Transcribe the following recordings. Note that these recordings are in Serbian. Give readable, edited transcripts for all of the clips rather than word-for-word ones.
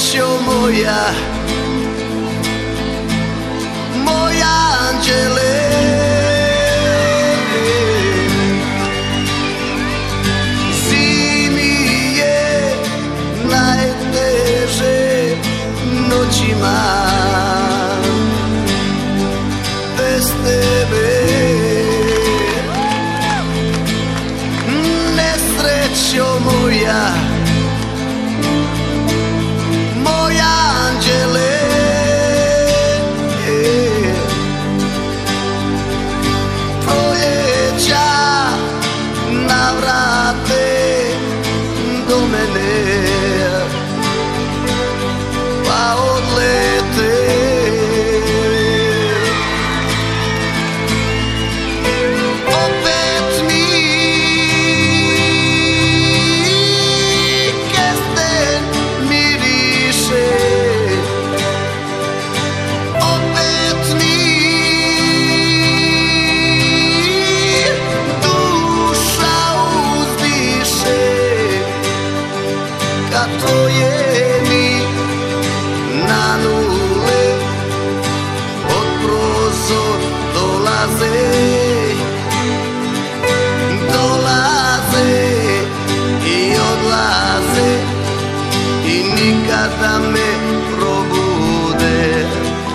Nesrećo moja, moj anđele, zimi je najteže noćima bez tebe. Nesrećo moja, moj anđele, proleća navrate do mene, pa odlete. Opet mi kesten miriše, opet mi duša uzdiše, kad tvoje mi na nule od prozor dolaze, dolaze i odlaze i nikada me probude.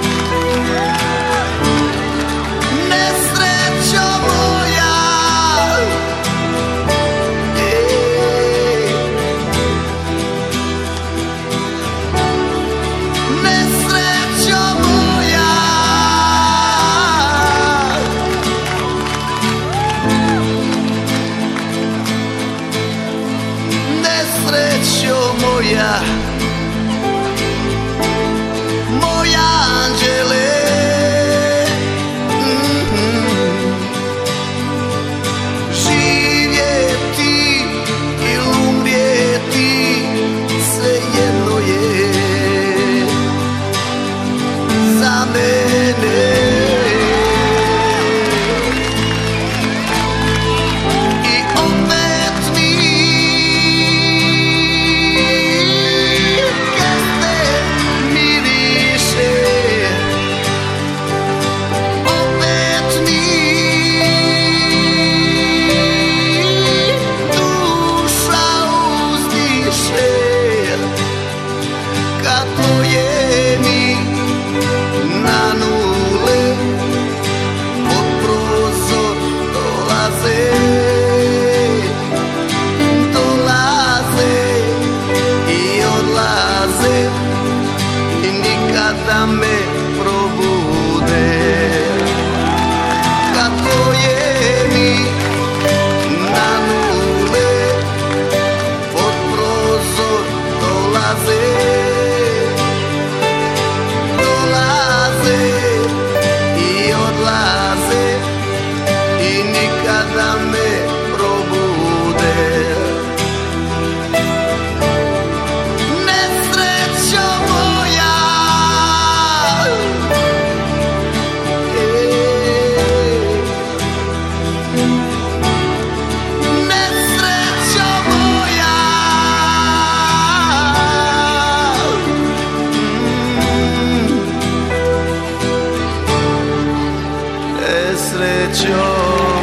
Nesrećo moja, nesrećo moja, nesrećo moja, moj anđele, živjeti ili umrijeti svejedno je za mene. I opet mi kesten miriše, opet mi duša uzdiše, kad tvoje mi na nule od prozor dolaze, dolaze i odlaze i nikada me probude. Kad tvoje mi na nule od prozor dolaze, dolaze i odlaze i nikada me probude. Nesrećo moja, nesrećo moja, nesrećo